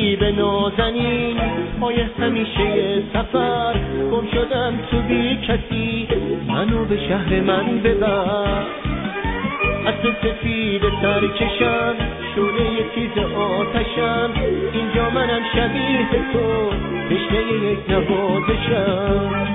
نجیب نازنین پای همیشه سفر گم شدم تو بی کسی منو به شهر من ببر از سفید سرکشم شعله تیز آتشم اینجا منم شبیه تو تشنه یک نوازشم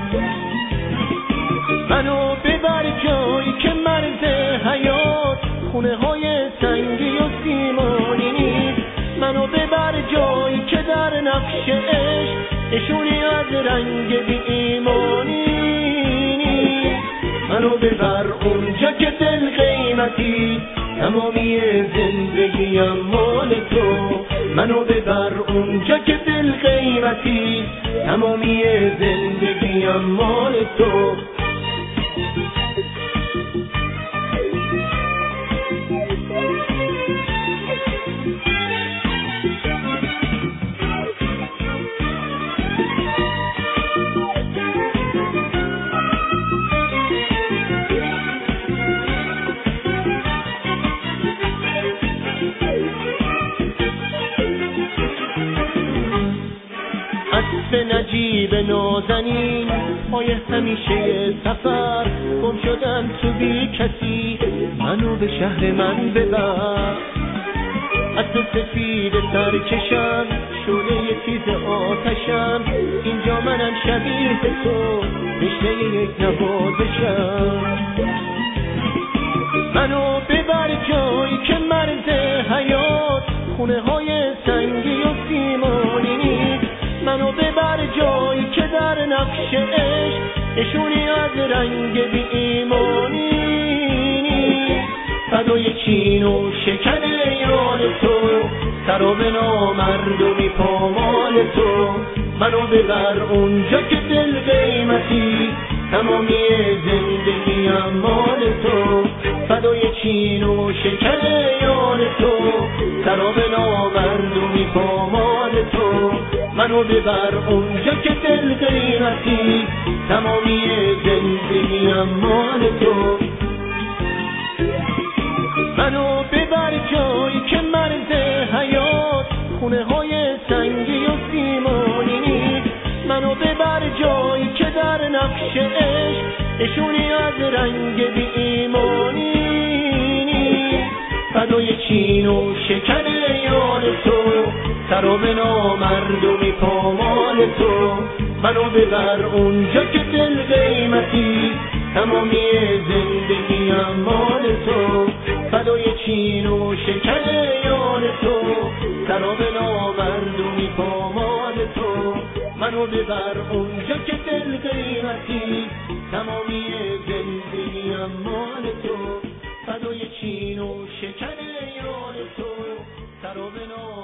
منو ببر جایی که مرز حیات خونه های سنگی و سیمانی نیست منو ببر جایی که در نقش عشق نشونی از رنگ بی ایمانی نیست منو ببر اونجا که دل قیمتی تمامی زندگیم مال تو منو ببر اونجا که دل قیمتی تمامی زندگیم مال تو به نجیب نازنین پای همیشه سفر گم شدم تو بی کسی منو به شهر من ببر از سفید سرکشم شعله تیز آتشم اینجا منم شبیه تو تشنه یک نوازشم منو ببر جایی که مرز حیات خونه های سنگی و سیمانی نیست منو ببر جایی که در نقش عشق نشونی از رنگ بی ایمانی نیست فدای چین و شکن یار تو سراب نامردمی پامال تو منو ببر اونجا که دل قیمتی تمامی زندگیم مال تو فدای چین و شکن یار تو سراب نامردمی پامال تو منو ببر اونجا که دل قیمتی تمامی زندگیم مال تو منو ببر جایی که مرز حیات خونه های سنگی و سیمانی نیست منو ببر جایی که در نقش عشق نشونی از رنگ بی ایمانی نیست فدای چین و شکن یار تو سراب نامردمی پامال تو منو ببر اونجا که دل قیمتی تمامی زندگیم مال تو فدای چین و شکن یار تو سراب نامردمی پامال تو منو ببر اونجا که دل قیمتی تمامی زندگیم مال تو فدای چین و شکن یار تو سراب